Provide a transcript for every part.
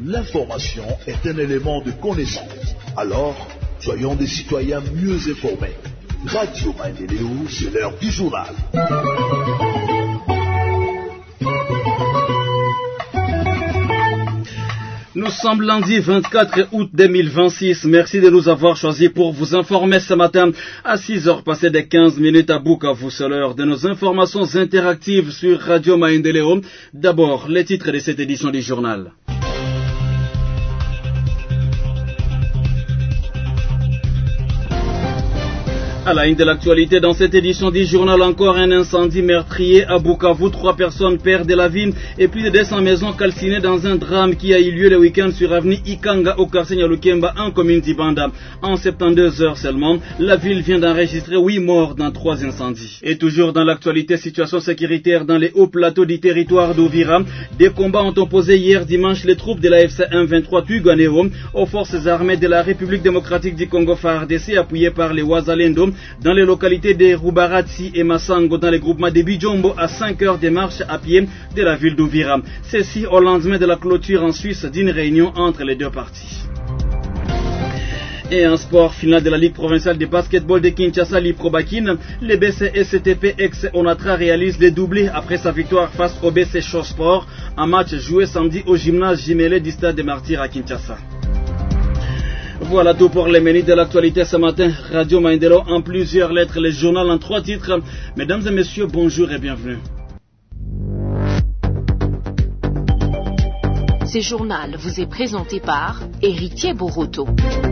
L'information est un élément de connaissance. Alors, soyons des citoyens mieux informés. Radio Maendeleo, c'est l'heure du journal. Nous sommes lundi 24 août 2026. Merci de nous avoir choisis pour vous informer ce matin à 6h passées des 15 minutes à Bukavu. C'est l'heure de nos informations interactives sur Radio Maendeleo. D'abord, les titres de cette édition du journal. À la une de l'actualité dans cette édition du journal, encore un incendie meurtrier à Bukavu. 3 personnes perdent la vie et plus de 200 maisons calcinées dans un drame qui a eu lieu le week-end sur avenue Ikanga au quartier Nyalukemba en commune d'Ibanda. En 72 heures seulement, la ville vient d'enregistrer 8 morts dans 3 incendies. Et toujours dans l'actualité, situation sécuritaire dans les hauts plateaux du territoire d'Uvira. Des combats ont opposé hier dimanche les troupes de la FC M23 Twirwaneho aux forces armées de la République démocratique du Congo FARDC appuyées par les Wazalendo dans les localités de Rubaratsi et Masango dans les groupements de Bijombo à 5 heures de marche à pied de la ville d'Uvira. Ceci au lendemain de la clôture en Suisse d'une réunion entre les deux parties. Et en sport, finale de la Ligue provinciale de basketball de Kinshasa, l'Iprobakin, le BC STP ex-Onatra réalise le doublé après sa victoire face au BC Sport, un match joué samedi au gymnase Jimele du stade des Martyrs à Kinshasa. Voilà tout pour les menus de l'actualité ce matin. Radio Maendeleo en plusieurs lettres, les journaux en 3 titres. Mesdames et messieurs, bonjour et bienvenue. Ce journal vous est présenté par Héritier Boroto.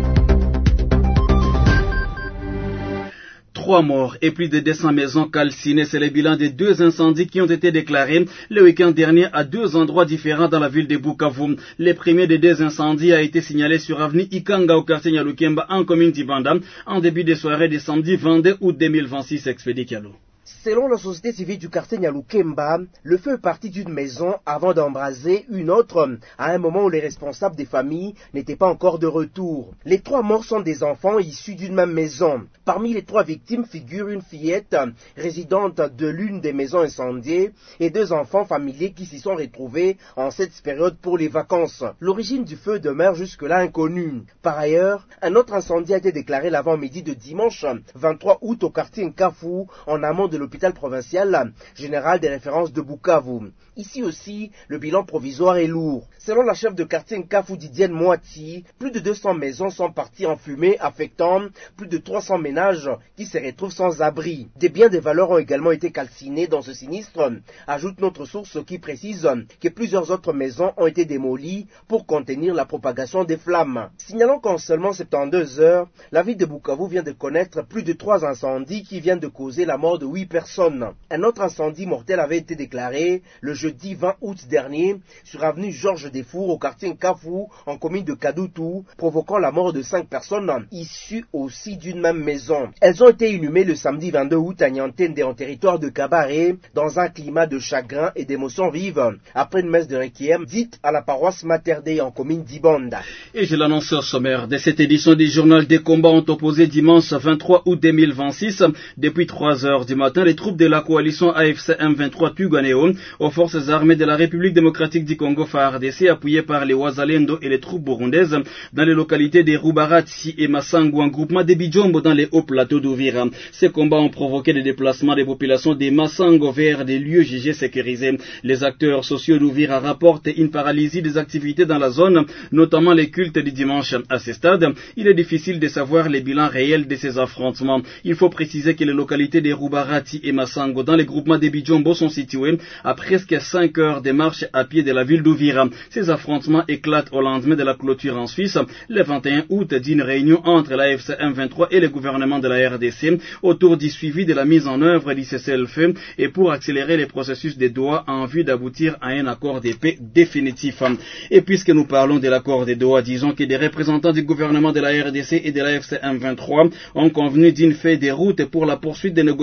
3 morts et plus de 200 maisons calcinées, c'est le bilan des 2 incendies qui ont été déclarés le week-end dernier à 2 endroits différents dans la ville de Bukavu. Le premier des 2 incendies a été signalé sur avenue Ikanga au quartier Nyalukemba en commune d'Ibanda en début de soirée de samedi 22 août 2026, expédie Kialo. Selon la société civile du quartier Nyalukemba, le feu est parti d'une maison avant d'embraser une autre à un moment où les responsables des familles n'étaient pas encore de retour. Les 3 morts sont des enfants issus d'une même maison. Parmi les 3 victimes figure une fillette résidente de l'une des maisons incendiées et 2 enfants familiers qui s'y sont retrouvés en cette période pour les vacances. L'origine du feu demeure jusque-là inconnue. Par ailleurs, un autre incendie a été déclaré l'avant-midi de dimanche 23 août au quartier Nkafu en amont de l'hôpital provincial général des références de Bukavu. Ici aussi, le bilan provisoire est lourd. Selon la chef de quartier Nkafu Didienne Moati, plus de 200 maisons sont parties en fumée, affectant plus de 300 ménages qui se retrouvent sans abri. Des biens de valeur ont également été calcinés dans ce sinistre, ajoute notre source qui précise que plusieurs autres maisons ont été démolies pour contenir la propagation des flammes. Signalons qu'en seulement 72 heures, la ville de Bukavu vient de connaître plus de 3 incendies qui viennent de causer la mort de 8 personnes. Un autre incendie mortel avait été déclaré le jeudi 20 août dernier sur avenue Georges Desfours au quartier Nkafu en commune de Kadutu, provoquant la mort de 5 personnes issues aussi d'une même maison. Elles ont été inhumées le samedi 22 août à Niantende en territoire de Kabaré dans un climat de chagrin et d'émotions vives après une messe de requiem dite à la paroisse Mater Dei en commune d'Ibanda. Et je l'annonce au sommaire de cette édition du journal. Des combats ont opposé dimanche 23 août 2026 depuis 3 heures du matin les troupes de la coalition AFC M23 Twirwaneho aux forces armées de la République démocratique du Congo FARDC appuyées par les Wazalendo et les troupes burundaises dans les localités de Rubaratsi et Masango en groupement de Bijombo dans les hauts plateaux d'Uvira. Ces combats ont provoqué des déplacements des populations de Masango vers des lieux jugés sécurisés. Les acteurs sociaux d'Uvira rapportent une paralysie des activités dans la zone, notamment les cultes du dimanche. À ce stade, il est difficile de savoir les bilans réels de ces affrontements. Il faut préciser que les localités de Rubaratsi et Masango dans les groupements de Bijombo sont situés à presque 5 heures de marche à pied de la ville d'Uvira. Ces affrontements éclatent au lendemain de la clôture en Suisse, le 21 août, d'une réunion entre la FC M23 et le gouvernement de la RDC autour du suivi de la mise en œuvre du cessez-le-feu et pour accélérer les processus de Doha en vue d'aboutir à un accord de paix définitif. Et puisque nous parlons de l'accord de Doha, disons que des représentants du gouvernement de la RDC et de la FC M23 ont convenu d'une feuille de route pour la poursuite des négociations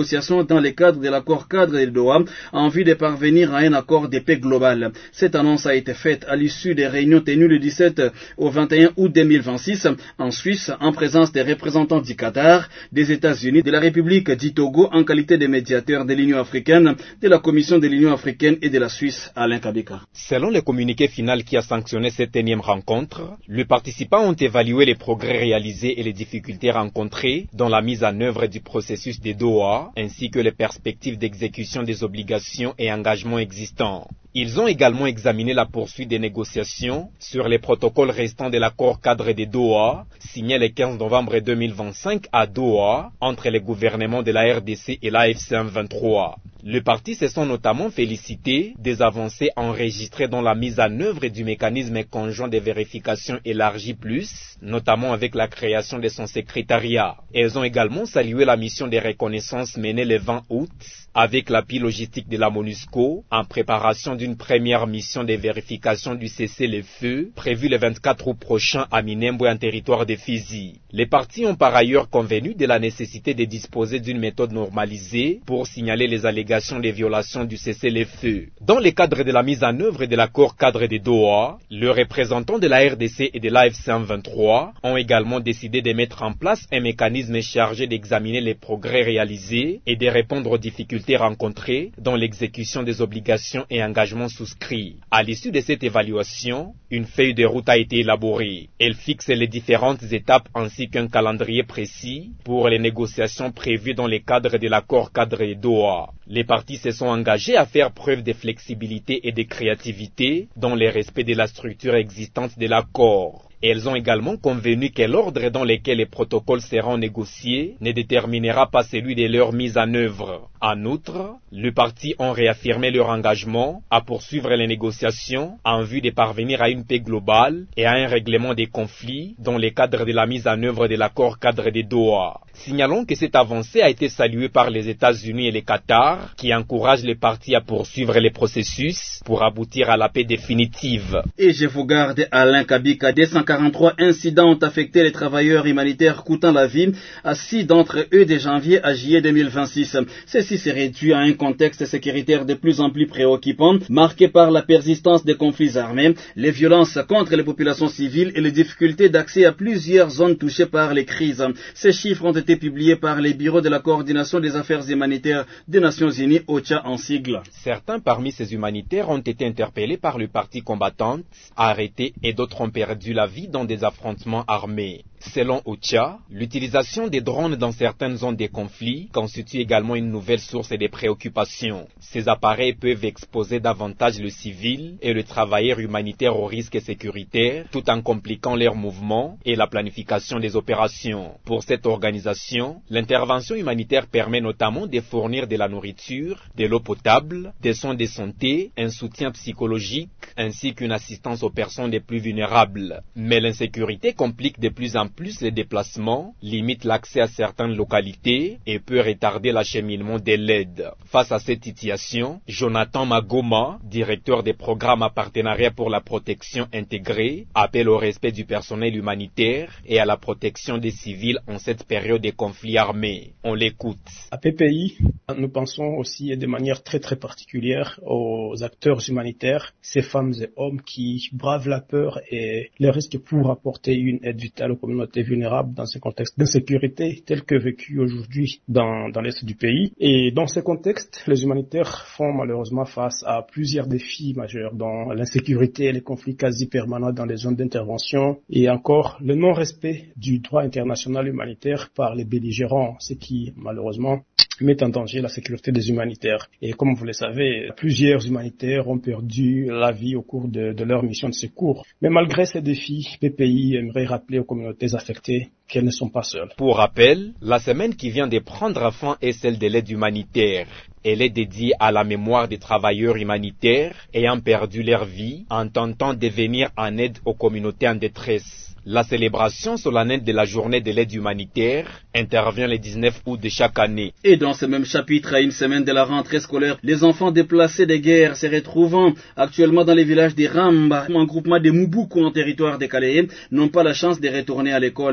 représentant les cadres de l'accord cadre de Doha en vue de parvenir à un accord de paix global. Cette annonce a été faite à l'issue des réunions tenues le 17 au 21 août 2026 en Suisse en présence des représentants du Qatar, des États-Unis, de la République du Togo en qualité de médiateur de l'Union africaine, de la Commission de l'Union africaine et de la Suisse, Alain Kabika. Selon le communiqué final qui a sanctionné cette énième rencontre, les participants ont évalué les progrès réalisés et les difficultés rencontrées dans la mise en œuvre du processus de Doha, ainsi que les perspectives d'exécution des obligations et engagements existants. Ils ont également examiné la poursuite des négociations sur les protocoles restants de l'accord cadre de Doha, signé le 15 novembre 2025 à Doha, entre les gouvernements de la RDC et l'AFC M23. Les partis se sont notamment félicités des avancées enregistrées dans la mise en œuvre du mécanisme conjoint de vérification élargi plus, notamment avec la création de son secrétariat. Elles ont également salué la mission de reconnaissance menée le 20 août avec l'appui logistique de la MONUSCO en préparation d'une première mission de vérification du cessez-le-feu prévue le 24 août prochain à Minembwe en territoire de Fizi. Les partis ont par ailleurs convenu de la nécessité de disposer d'une méthode normalisée pour signaler les allégations de violations du cessez-le-feu. Dans le cadre de la mise en œuvre de l'accord cadre de Doha, les représentants de la RDC et de l'AFC M23 ont également décidé de mettre en place un mécanisme chargé d'examiner les progrès réalisés et de répondre aux difficultés rencontrées dans l'exécution des obligations et engagements souscrits. À l'issue de cette évaluation, une feuille de route a été élaborée. Elle fixe les différentes étapes ainsi qu'un calendrier précis pour les négociations prévues dans le cadre de l'accord cadre de Doha. Les parties se sont engagées à faire preuve de flexibilité et de créativité dans le respect de la structure existante de l'accord. Elles ont également convenu que l'ordre dans lequel les protocoles seront négociés ne déterminera pas celui de leur mise en œuvre. En outre, les parties ont réaffirmé leur engagement à poursuivre les négociations en vue de parvenir à une paix globale et à un règlement des conflits dans le cadre de la mise en œuvre de l'accord cadre de Doha. Signalons que cette avancée a été saluée par les États-Unis et le Qatar, qui encouragent les parties à poursuivre les processus pour aboutir à la paix définitive. Et je vous garde Alain Kabika. 243 incidents ont affecté les travailleurs humanitaires coûtant la vie à 6 d'entre eux de janvier à juillet 2026. Ceci s'est réduit à un contexte sécuritaire de plus en plus préoccupant, marqué par la persistance des conflits armés, les violences contre les populations civiles et les difficultés d'accès à plusieurs zones touchées par les crises. Ces chiffres ont été publiés par les bureaux de la coordination des affaires humanitaires des Nations Unies, OCHA en sigle. Certains parmi ces humanitaires ont été interpellés par le parti combattante, arrêtés et d'autres ont perdu la vie dans des affrontements armés. Selon OCHA, l'utilisation des drones dans certaines zones de conflit constitue également une nouvelle source de préoccupation. Ces appareils peuvent exposer davantage le civil et le travailleur humanitaire aux risques sécuritaires tout en compliquant leurs mouvements et la planification des opérations. Pour cette organisation, l'intervention humanitaire permet notamment de fournir de la nourriture, de l'eau potable, des soins de santé, un soutien psychologique ainsi qu'une assistance aux personnes les plus vulnérables. Mais l'insécurité complique de plus en plus les déplacements, limite l'accès à certaines localités et peut retarder l'acheminement de l'aide. Face à cette situation, Jonathan Magoma, directeur des programmes à partenariat pour la protection intégrée, appelle au respect du personnel humanitaire et à la protection des civils en cette période de conflits armés. On l'écoute. À PPI, nous pensons aussi de manière très particulière aux acteurs humanitaires, ces femmes et hommes qui bravent la peur et les risques pour apporter une aide vitale aux communautés vulnérables dans ce contexte d'insécurité tel que vécu aujourd'hui dans l'est du pays. Et dans ce contexte, les humanitaires font malheureusement face à plusieurs défis majeurs, dont l'insécurité, les conflits quasi permanents dans les zones d'intervention et encore le non-respect du droit international humanitaire par les belligérants, ce qui malheureusement met en danger la sécurité des humanitaires. Et comme vous le savez, plusieurs humanitaires ont perdu la vie au cours de leur mission de secours. Mais malgré ces défis, PPI aimerait rappeler aux communautés affectées qu'elles ne sont pas seules. Pour rappel, la semaine qui vient de prendre fin est celle de l'aide humanitaire. Elle est dédiée à la mémoire des travailleurs humanitaires ayant perdu leur vie en tentant de venir en aide aux communautés en détresse. La célébration solennelle de la journée de l'aide humanitaire intervient le 19 août de chaque année. Et dans ce même chapitre, à une semaine de la rentrée scolaire, les enfants déplacés des guerres se retrouvant actuellement dans les villages de Ramba, un groupement de Mubuku en territoire de Calais, n'ont pas la chance de retourner à l'école. Issus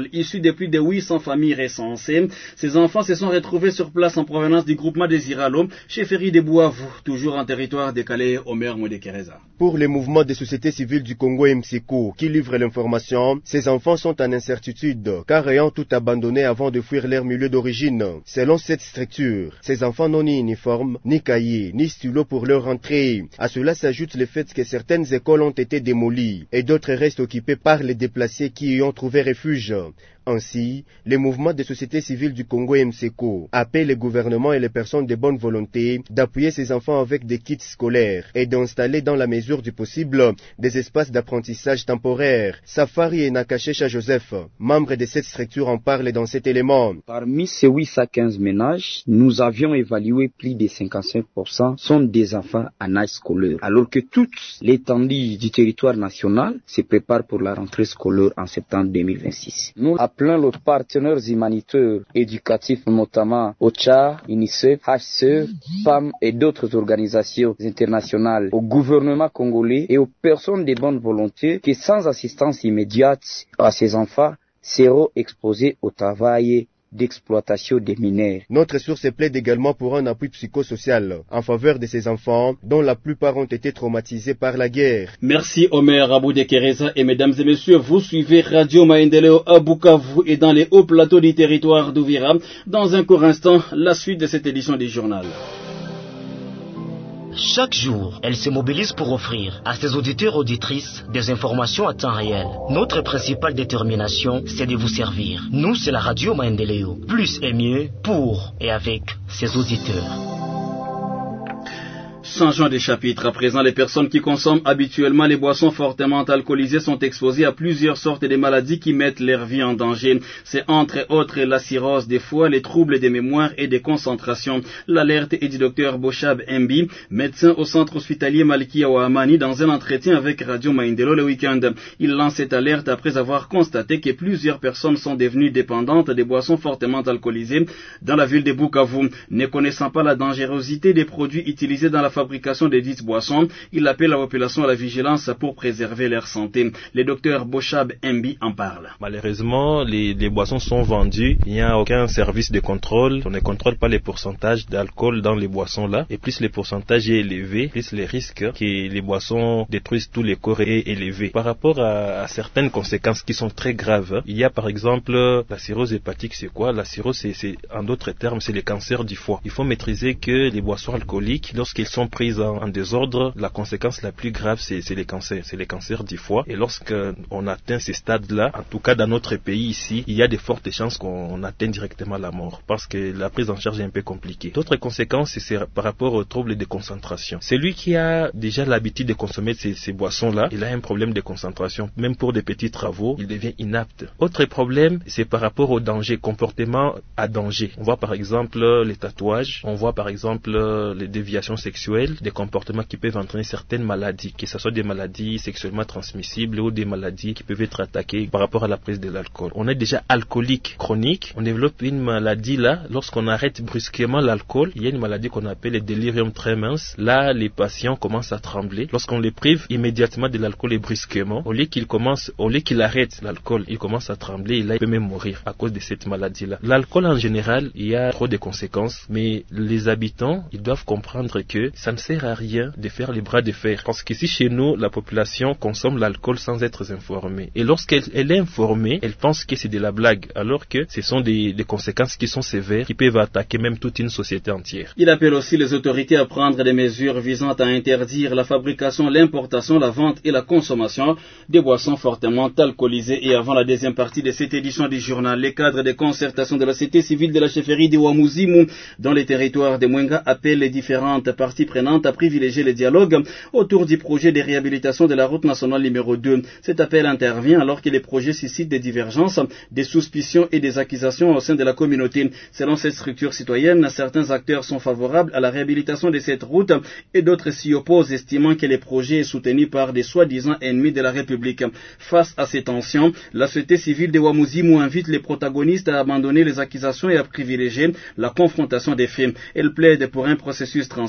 de plus de 800 familles recensées. Ces enfants se sont retrouvés sur place en provenance du groupement des Iralo, chefferie de Bouavou, toujours en territoire décalé Omer Modekereza. Pour les mouvements des sociétés civiles du Congo MCCO qui livrent l'information, ces enfants sont en incertitude, car ayant tout abandonné avant de fuir leur milieu d'origine. Selon cette structure, ces enfants n'ont ni uniforme, ni cahier, ni stylo pour leur rentrée. À cela s'ajoute le fait que certaines écoles ont été démolies et d'autres restent occupées par les déplacés qui y ont trouvé refuge. Ainsi, les mouvements des sociétés civiles du Congo MCCO appellent les gouvernements et les personnes de bonne volonté d'appuyer ces enfants avec des kits scolaires et d'installer dans la mesure du possible des espaces d'apprentissage temporaires. Safari et Nakashesha Joseph, membres de cette structure, en parlent dans cet élément. Parmi ces 815 ménages, nous avions évalué plus de 55% sont des enfants en âge scolaire, alors que toute l'étendue du territoire national se prépare pour la rentrée scolaire en septembre 2026. Nous appelons les partenaires humanitaires éducatifs, notamment OCHA, UNICEF, HCR, PAM et d'autres organisations internationales, au gouvernement congolais et aux personnes de bonne volonté que sans assistance immédiate à ces enfants seront exposés au travail d'exploitation des mineurs. Notre source plaide également pour un appui psychosocial en faveur de ces enfants dont la plupart ont été traumatisés par la guerre. Merci Omer Aboudekereza et mesdames et messieurs, vous suivez Radio Maendeleo à Bukavu et dans les hauts plateaux du territoire d'Ouvira. Dans un court instant, la suite de cette édition du journal. Chaque jour, elle se mobilise pour offrir à ses auditeurs et auditrices des informations à temps réel. Notre principale détermination, c'est de vous servir. Nous, c'est la radio Maendeleo. Plus et mieux pour et avec ses auditeurs. Changeons de chapitre. À présent, les personnes qui consomment habituellement les boissons fortement alcoolisées sont exposées à plusieurs sortes de maladies qui mettent leur vie en danger. C'est entre autres la cirrhose des foies, les troubles des mémoires et des concentrations. L'alerte est du docteur Boshab Mbi, médecin au centre hospitalier Malkia Ouamani, dans un entretien avec Radio Maendeleo le week-end. Il lance cette alerte après avoir constaté que plusieurs personnes sont devenues dépendantes des boissons fortement alcoolisées dans la ville de Bukavu. Ne connaissant pas la dangerosité des produits utilisés dans la fabrication des dites boissons, il appelle la population à la vigilance pour préserver leur santé. Le docteur Boshab Mbi en parle. Malheureusement, les boissons sont vendues, il n'y a aucun service de contrôle, on ne contrôle pas les pourcentages d'alcool dans les boissons là, et plus le pourcentage est élevé, plus les risques que les boissons détruisent tous les corps est élevé. Par rapport à certaines conséquences qui sont très graves, il y a par exemple la cirrhose hépatique. C'est quoi? La cirrhose, c'est en d'autres termes, c'est le cancer du foie. Il faut maîtriser que les boissons alcooliques, lorsqu'ils sont prises en désordre, la conséquence la plus grave, c'est les cancers du foie. Et lorsqu'on atteint ces stades-là, en tout cas dans notre pays ici, il y a de fortes chances qu'on atteigne directement la mort, parce que la prise en charge est un peu compliquée. D'autres conséquences, c'est par rapport aux troubles de concentration. Celui qui a déjà l'habitude de consommer ces boissons-là, il a un problème de concentration. Même pour des petits travaux, il devient inapte. Autre problème, c'est par rapport au danger, comportement à danger. On voit par exemple les tatouages, on voit par exemple les déviations sexuelles, des comportements qui peuvent entraîner certaines maladies, que ce soit des maladies sexuellement transmissibles ou des maladies qui peuvent être attaquées par rapport à la prise de l'alcool. On est déjà alcoolique chronique, on développe une maladie là, lorsqu'on arrête brusquement l'alcool, il y a une maladie qu'on appelle le délirium tremens. Là, les patients commencent à trembler. Lorsqu'on les prive immédiatement de l'alcool et brusquement, au lieu qu'il arrête l'alcool, il commence à trembler et là, il peut même mourir à cause de cette maladie-là. L'alcool en général, il y a trop de conséquences, mais les habitants, ils doivent comprendre que ça ne sert à rien de faire les bras de fer. Parce qu'ici, chez nous, la population consomme l'alcool sans être informée. Et lorsqu'elle est informée, elle pense que c'est de la blague, alors que ce sont des conséquences qui sont sévères, qui peuvent attaquer même toute une société entière. Il appelle aussi les autorités à prendre des mesures visant à interdire la fabrication, l'importation, la vente et la consommation des boissons fortement alcoolisées. Et avant la deuxième partie de cette édition du journal, les cadres de concertation de la société civile de la chefferie de Ouamuzimu dans les territoires de Mwenga appellent les différentes parties prenantes à privilégier le dialogue autour du projet de réhabilitation de la route nationale numéro 2. Cet appel intervient alors que les projets suscitent des divergences, des suspicions et des accusations au sein de la communauté. Selon cette structure citoyenne, certains acteurs sont favorables à la réhabilitation de cette route et d'autres s'y opposent, estimant que le projet est soutenu par des soi-disant ennemis de la République. Face à ces tensions, la société civile de Ouamuzimu invite les protagonistes à abandonner les accusations et à privilégier la confrontation des faits. Elle plaide pour un processus transparent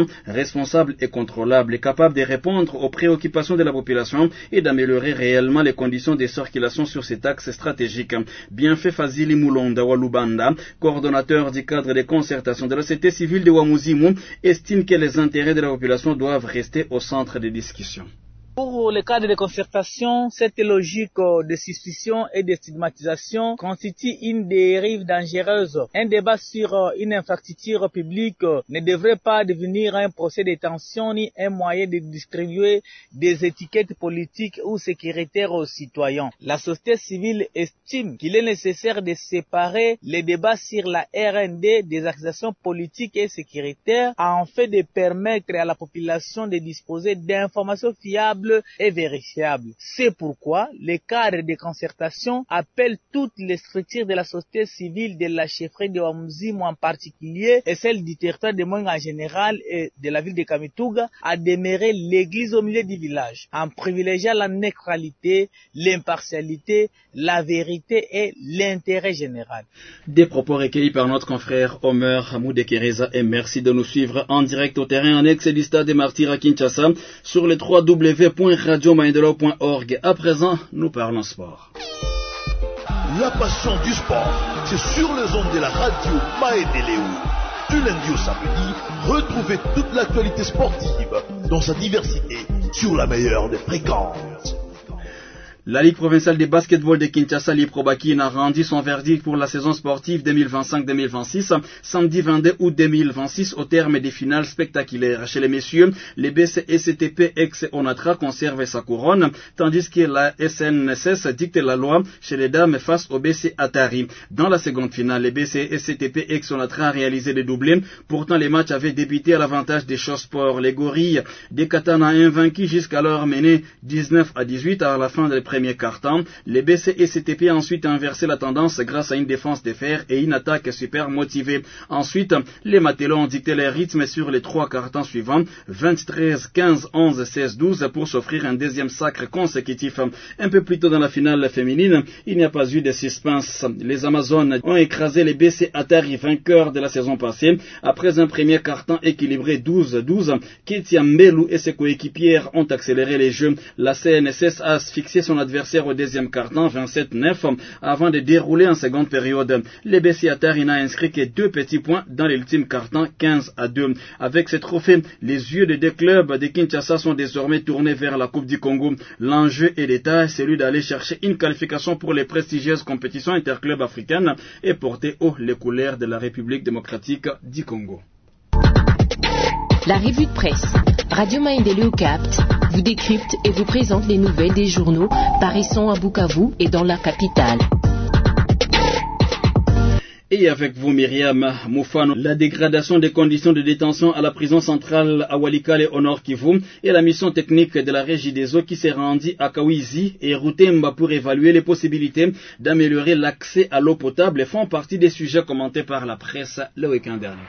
responsable et contrôlable, est capable de répondre aux préoccupations de la population et d'améliorer réellement les conditions de circulation sur cet axe stratégique. Bienfait Fazili Moulonda Walubanda, coordonnateur du cadre de concertation de la société civile de Wamuzimu, estime que les intérêts de la population doivent rester au centre des discussions. Pour le cadre de concertation, cette logique de suspicion et de stigmatisation constitue une dérive dangereuse. Un débat sur une infrastructure publique ne devrait pas devenir un procès de tension ni un moyen de distribuer des étiquettes politiques ou sécuritaires aux citoyens. La société civile estime qu'il est nécessaire de séparer les débats sur la RND des accusations politiques et sécuritaires afin de permettre à la population de disposer d'informations fiables et vérifiable. C'est pourquoi le cadre de concertation appelle toutes les structures de la société civile de la chefferie de Wamuzimu en particulier et celle du territoire de Mwenga en général et de la ville de Kamituga à demeurer l'église au milieu du village en privilégiant la neutralité, l'impartialité, la vérité et l'intérêt général. Des propos recueillis par notre confrère Omer Hamoudekereza et merci de nous suivre en direct au terrain annexe du stade des Martyrs à Kinshasa sur les www.radiomaendeleo.org. À présent, nous parlons sport. La passion du sport, c'est sur les ondes de la radio Maendeleo. Du lundi au samedi, retrouvez toute l'actualité sportive dans sa diversité sur la meilleure des fréquences. La Ligue provinciale de basketball de Kinshasa, l'Iprobakine, a rendu son verdict pour la saison sportive 2025-2026 samedi 22 août 2026 au terme des finales spectaculaires. Chez les messieurs, les BC-STP ex-Onatra conservent sa couronne, tandis que la SNSS dicte la loi chez les dames face au BC Atari. Dans la seconde finale, les BC-STP ex-Onatra a réalisé des doublés. Pourtant, les matchs avaient débuté à l'avantage des Show-Sports. Les gorilles des Katana invaincus jusqu'alors menaient 19-18 à la fin des premier quart-temps. Les BC et CTP ont ensuite inversé la tendance grâce à une défense de fer et une attaque super motivée. Ensuite, les Matelots ont dicté les rythmes sur les trois quart-temps suivants, 23, 15, 11, 16, 12 pour s'offrir un deuxième sacre consécutif. Un peu plus tôt dans la finale féminine, il n'y a pas eu de suspense. Les Amazones ont écrasé les BC Atari, vainqueurs de la saison passée, après un premier quart-temps équilibré 12-12. Ketia Mbelu et ses coéquipières ont accéléré les jeux. La CNSS a asphyxié son adversaire au deuxième quart-temps 27-9 avant de dérouler en seconde période. Les BC Atari n'a inscrit que 2 petits points dans l'ultime quart-temps 15-2. Avec ce trophée, les yeux des deux clubs de Kinshasa sont désormais tournés vers la Coupe du Congo. L'enjeu est d'état, celui d'aller chercher une qualification pour les prestigieuses compétitions interclubs africaines et porter haut les couleurs de la République démocratique du Congo. La revue de presse Radio Maendeleo capte, vous décrypte et vous présente les nouvelles des journaux paraissant à Bukavu et dans la capitale. Et avec vous, Myriam Moufano, la dégradation des conditions de détention à la prison centrale à Walikale au Nord Kivu et la mission technique de la Régie des eaux qui s'est rendue à Kawizi et Rutemba pour évaluer les possibilités d'améliorer l'accès à l'eau potable font partie des sujets commentés par la presse le week-end dernier.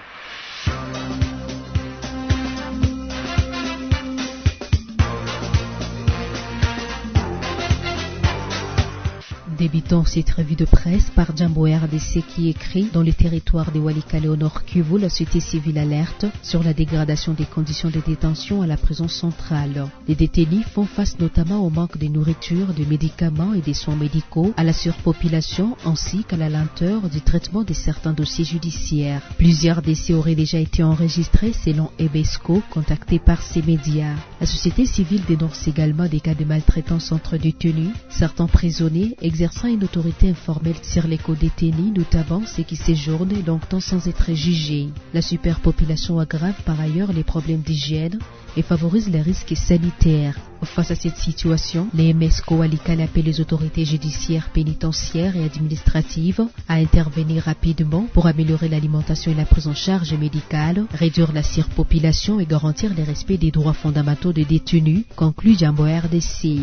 Débutant cette revue de presse par Jambo RDC qui écrit « Dans les territoires de Walikale au Nord Kivu, la société civile alerte sur la dégradation des conditions de détention à la prison centrale. Les détenus font face notamment au manque de nourriture, de médicaments et des soins médicaux, à la surpopulation ainsi qu'à la lenteur du traitement de certains dossiers judiciaires. Plusieurs décès auraient déjà été enregistrés selon Ebesco, contacté par ces médias. La société civile dénonce également des cas de maltraitance entre détenus. Certains prisonniers exerçant une autorité informelle sur les co-détenus, notamment ceux qui séjournent longtemps sans être jugés. La superpopulation aggrave par ailleurs les problèmes d'hygiène et favorise les risques sanitaires. Face à cette situation, les MSCO Walikale appellent les autorités judiciaires, pénitentiaires et administratives à intervenir rapidement pour améliorer l'alimentation et la prise en charge médicale, réduire la surpopulation et garantir le respect des droits fondamentaux des détenus, conclut Jambo RDC.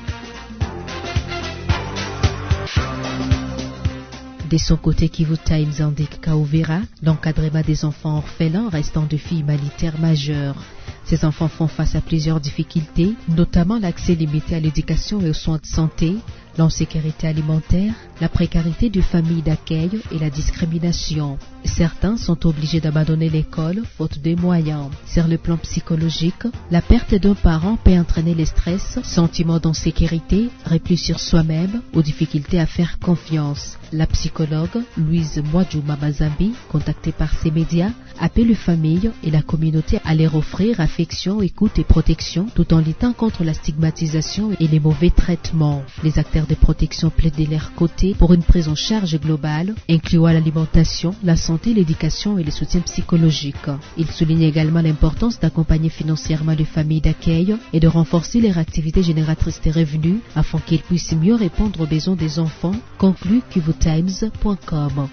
De son côté, Kivu Times indique qu'à Uvira, l'encadrement des enfants orphelins reste un défi humanitaire majeur. Ces enfants font face à plusieurs difficultés, notamment l'accès limité à l'éducation et aux soins de santé, l'insécurité alimentaire, la précarité des familles d'accueil et la discrimination. Certains sont obligés d'abandonner l'école faute de moyens. Sur le plan psychologique, la perte d'un parent peut entraîner le stress, sentiment d'insécurité, repli sur soi-même ou difficulté à faire confiance. La psychologue Louise Mwadjouma Mazambi, contactée par ces médias, appelle les familles et la communauté à leur offrir affection, écoute et protection tout en luttant contre la stigmatisation et les mauvais traitements. Les acteurs de protection plaident de leur côté pour une prise en charge globale, incluant l'alimentation, la santé, l'éducation et le soutien psychologique. Ils soulignent également l'importance d'accompagner financièrement les familles d'accueil et de renforcer leurs activités génératrices de revenus afin qu'ils puissent mieux répondre aux besoins des enfants, conclut kivutimes.com.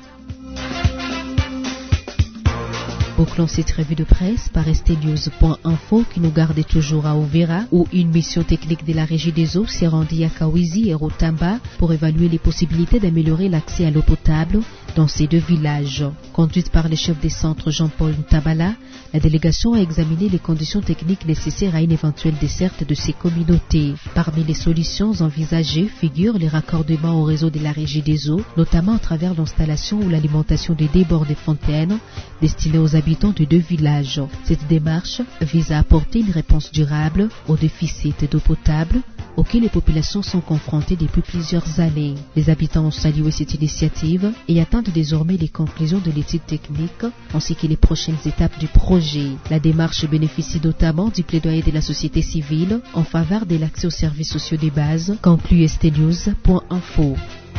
Bouclons cette revue de presse par stnews.info qui nous garde toujours à Uvira où une mission technique de la Régie des eaux s'est rendue à Kawizi et Rotamba pour évaluer les possibilités d'améliorer l'accès à l'eau potable dans ces deux villages. Conduite par le chef des centres Jean-Paul Ntabala, la délégation a examiné les conditions techniques nécessaires à une éventuelle desserte de ces communautés. Parmi les solutions envisagées figurent les raccordements au réseau de la Régie des eaux, notamment à travers l'installation ou l'alimentation des débords des fontaines destinées aux habitants de deux villages. Cette démarche vise à apporter une réponse durable au déficit d'eau potable auxquels les populations sont confrontées depuis plusieurs années. Les habitants ont salué cette initiative et attendent désormais les conclusions de l'étude technique ainsi que les prochaines étapes du projet. La démarche bénéficie notamment du plaidoyer de la société civile en faveur de l'accès aux services sociaux de base, conclut stnews.info.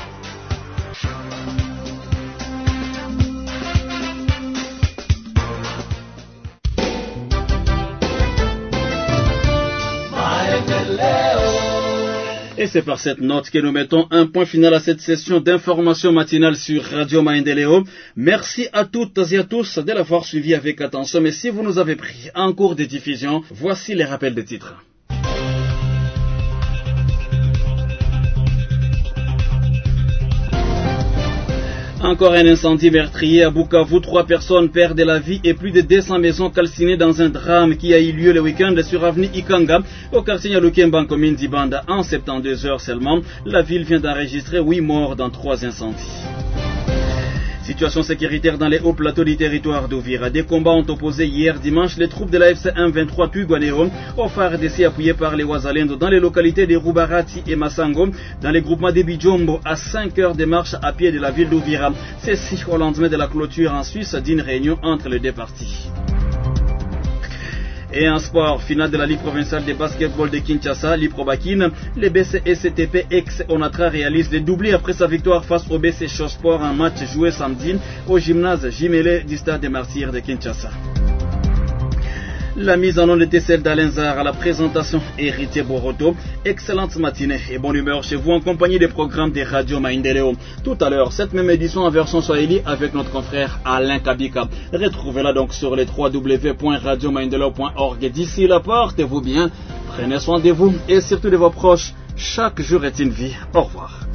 Et c'est par cette note que nous mettons un point final à cette session d'information matinale sur Radio Maendeleo. Merci à toutes et à tous de l'avoir suivi avec attention. Mais si vous nous avez pris en cours de diffusion, voici les rappels des titres. Encore un incendie meurtrier à Bukavu. 3 personnes perdent la vie et plus de 200 maisons calcinées dans un drame qui a eu lieu le week-end sur avenue Ikanga au quartier Nyalukemba en commune d'Ibanda. En 72 heures seulement, la ville vient d'enregistrer 8 morts dans 3 incendies. Situation sécuritaire dans les hauts plateaux du territoire d'Uvira. Des combats ont opposé hier dimanche les troupes de la FC 123 Twirwaneho au FARDC appuyé par les Wazalendo dans les localités de Rubarati et Massango dans les groupements de Bijombo à 5 heures de marche à pied de la ville d'Uvira. Ceci au lendemain de la clôture en Suisse d'une réunion entre les deux parties. Et en sport, finale de la Ligue provinciale de basketball de Kinshasa, l'Iprobakin, les BC-STP ex-Onatra réalise le doublé après sa victoire face au BC Chosport en match joué samedi au gymnase Jimele du stade des Martyrs de Kinshasa. La mise en onde était celle d'Alenzar à la présentation Héritier Boroto. Excellente matinée et bonne humeur chez vous en compagnie des programmes des radios Maendeleo. Tout à l'heure, cette même édition en version Swahili avec notre confrère Alain Kabika. Retrouvez-la donc sur les www.radiomaendeleo.org. D'ici là, portez-vous bien, prenez soin de vous et surtout de vos proches. Chaque jour est une vie. Au revoir.